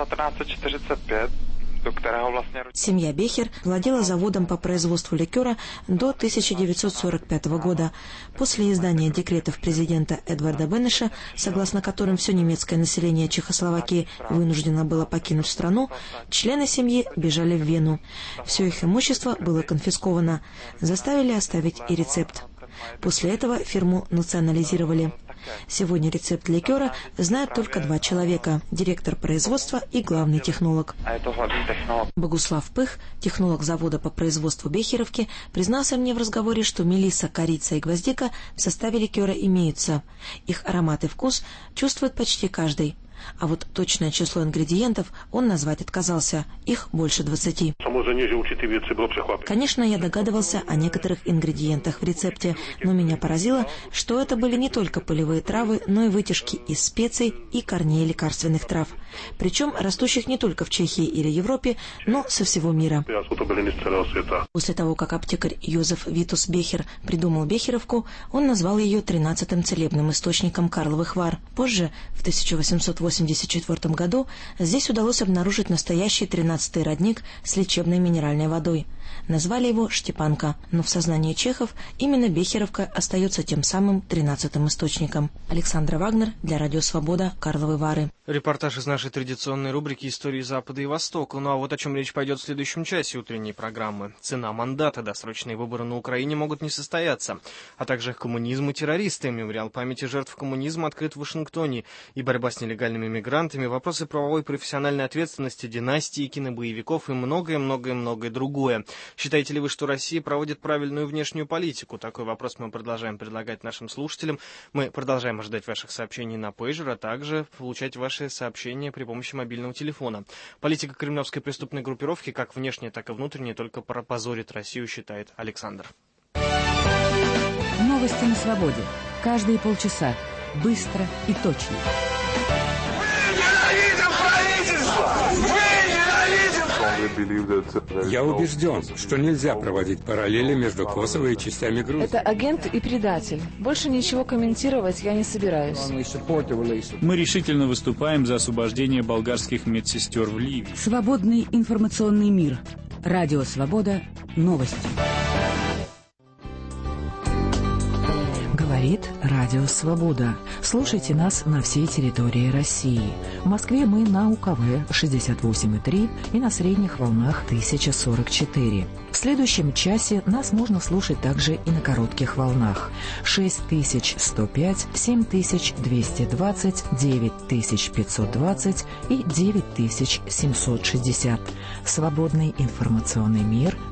Семья Бехер владела заводом по производству ликера до 1945 года. После издания декретов президента Эдварда Бенеша, согласно которым все немецкое население Чехословакии вынуждено было покинуть страну, члены семьи бежали в Вену. Все их имущество было конфисковано. Заставили оставить и рецепт. После этого фирму национализировали. Сегодня рецепт ликера знают только 2 человека – директор производства и главный технолог. Богуслав Пых, технолог завода по производству бехеровки, признался мне в разговоре, что мелисса, корица и гвоздика в составе ликера имеются. Их аромат и вкус чувствует почти каждый. А вот точное число ингредиентов он назвать отказался. Их больше 20. Конечно, я догадывался о некоторых ингредиентах в рецепте, но меня поразило, что это были не только полевые травы, но и вытяжки из специй и корней лекарственных трав. Причем растущих не только в Чехии или Европе, но со всего мира. После того, как аптекарь Йозеф Витус Бехер придумал бехеровку, он назвал ее 13-м целебным источником Карловых Вар. Позже, в 1884 году, здесь удалось обнаружить настоящий 13-й родник с лечебной минеральной водой. Назвали его Штепанка, но в сознании чехов именно бехеровка остается тем самым 13-м источником. Александра Вагнер для Радио Свобода, Карловы Вары. Репортаж из нашей традиционной рубрики «Истории Запада и Востока». Ну а вот о чем речь пойдет в следующем часе утренней программы. Цена мандата, досрочные выборы на Украине могут не состояться, а также коммунизм и террористы. Мемориал памяти жертв коммунизма открыт в Вашингтоне. И борьба с нелегальными мигрантами, вопросы правовой и профессиональной ответственности, династии, кинобоевиков и многое-многое-многое другое. Считаете ли вы, что Россия проводит правильную внешнюю политику? Такой вопрос мы продолжаем предлагать нашим слушателям. Мы продолжаем ожидать ваших сообщений на пейджер, а также получать ваши сообщения при помощи мобильного телефона. Политика кремлевской преступной группировки, как внешняя, так и внутренняя, только позорит Россию, считает Александр. Новости на свободе. Каждые полчаса. Быстро и точно. Я убежден, что нельзя проводить параллели между Косово и частями Грузии. Это агент и предатель. Больше ничего комментировать я не собираюсь. Мы решительно выступаем за освобождение болгарских медсестер в Ливии. Свободный информационный мир. Радио Свобода. Новости. Говорит Радио Свобода. Слушайте нас на всей территории России. В Москве мы на УКВ 68,3 и на средних волнах 1044. В следующем часе нас можно слушать также и на коротких волнах 6105, 7220, 9520 и 9760. Свободный информационный мир